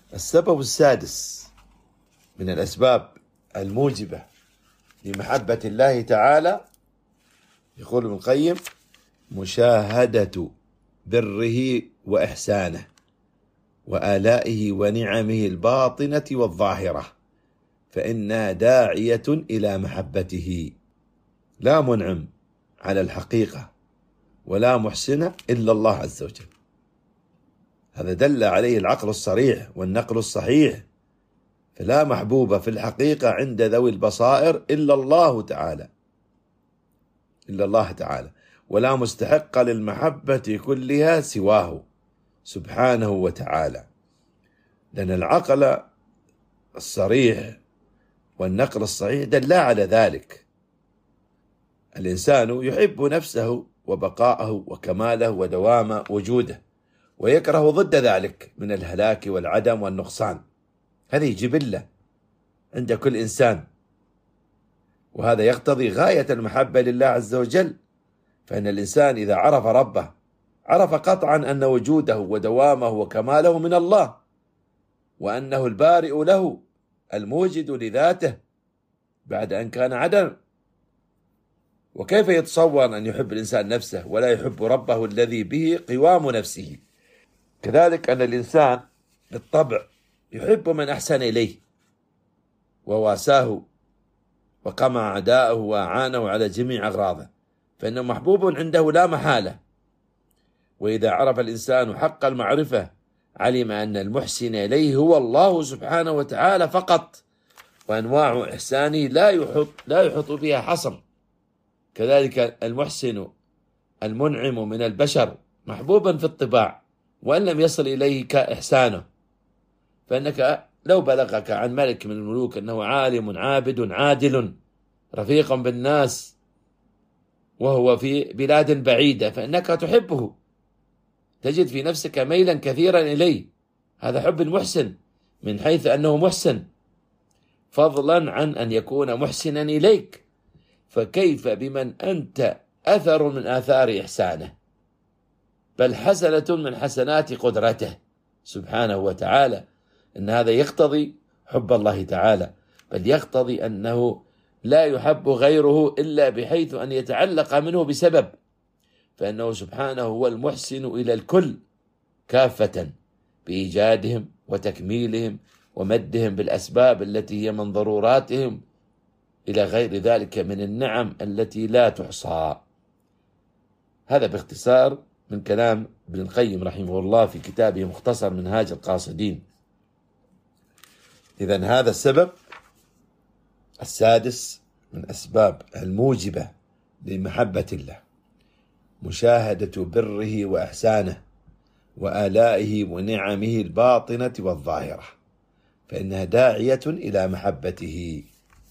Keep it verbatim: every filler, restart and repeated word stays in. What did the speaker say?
السبب السادس من الأسباب الموجبة لمحبة الله تعالى، يقول ابن القيم: مشاهدة بره وإحسانه وآلائه ونعمه الباطنة والظاهرة، فإنها داعية إلى محبته. لا منعم على الحقيقة ولا محسن إلا الله عز وجل. هذا دل عليه العقل الصريح والنقل الصحيح، فلا محبوب في الحقيقة عند ذوي البصائر إلا الله تعالى إلا الله تعالى ولا مستحق للمحبة كلها سواه سبحانه وتعالى، لأن العقل الصريح والنقل الصحيح دلا على ذلك. الإنسان يحب نفسه وبقاءه وكماله ودوام وجوده، ويكره ضد ذلك من الهلاك والعدم والنقصان. هذه جبلة عند كل إنسان، وهذا يقتضي غاية المحبة لله عز وجل. فإن الإنسان إذا عرف ربه عرف قطعا أن وجوده ودوامه وكماله من الله، وأنه البارئ له الموجد لذاته بعد أن كان عدم. وكيف يتصور أن يحب الإنسان نفسه ولا يحب ربه الذي به قوام نفسه؟ كذلك أن الإنسان بالطبع يحب من أحسن إليه وواساه وقمع أعداءه وأعانه على جميع أغراضه، فإنه محبوب عنده لا محالة. وإذا عرف الإنسان حق المعرفة علم أن المحسن إليه هو الله سبحانه وتعالى فقط، وأنواع إحسانه لا يحط لا يحط بها حصر. كذلك المحسن المنعم من البشر محبوبا في الطباع وأن لم يصل إليك إحسانه، فإنك لو بلغك عن ملك من الملوك أنه عالم عابد عادل رفيق بالناس وهو في بلاد بعيدة، فإنك تحبه، تجد في نفسك ميلا كثيرا إليه. هذا حب المحسن من حيث أنه محسن، فضلا عن أن يكون محسنا إليك، فكيف بمن أنت أثر من آثار إحسانه، بل حسنة من حسنات قدرته سبحانه وتعالى. إن هذا يقتضي حب الله تعالى، بل يقتضي أنه لا يحب غيره إلا بحيث أن يتعلق منه بسبب، فإنه سبحانه هو المحسن إلى الكل كافة بإيجادهم وتكميلهم ومدهم بالأسباب التي هي من ضروراتهم إلى غير ذلك من النعم التي لا تحصى. هذا باختصار من كلام ابن القيم رحمه الله في كتابه مختصر منهاج القاصدين. إذن هذا السبب السادس من أسباب الموجبة لمحبة الله، مشاهدة بره وإحسانه وآلائه ونعمه الباطنة والظاهرة، فإنها داعية إلى محبته.